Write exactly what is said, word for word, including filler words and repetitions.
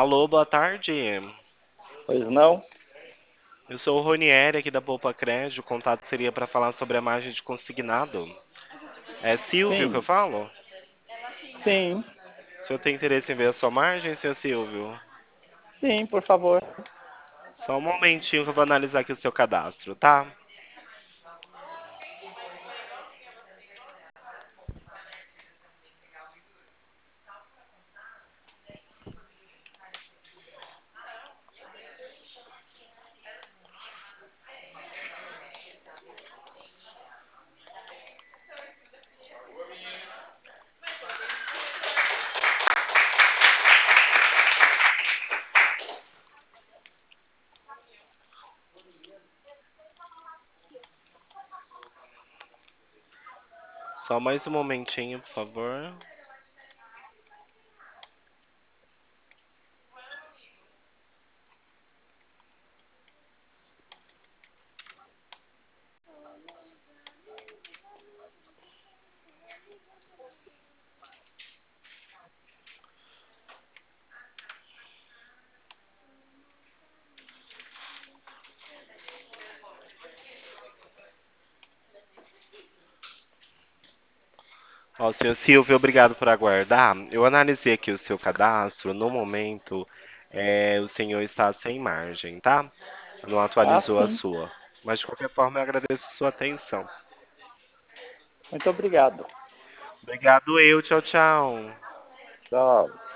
Alô, boa tarde. Pois não? Eu sou o Ronieri aqui da Poupa Crédito. O contato seria para falar sobre a margem de consignado. É Silvio que eu Sim, falo? sim, O senhor tem interesse em ver a sua margem, senhor Silvio? sim, por favor. Só um momentinho que eu vou analisar aqui o seu cadastro, tá? Só mais um momentinho, por favor. Ó, senhor Silvio, obrigado por aguardar. Eu analisei aqui o seu cadastro. No momento, é, o senhor está sem margem, tá? Não Ah, atualizou a sim. sua. Mas, de qualquer forma, eu agradeço a sua atenção. Muito obrigado. Obrigado eu, tchau, tchau. Tchau.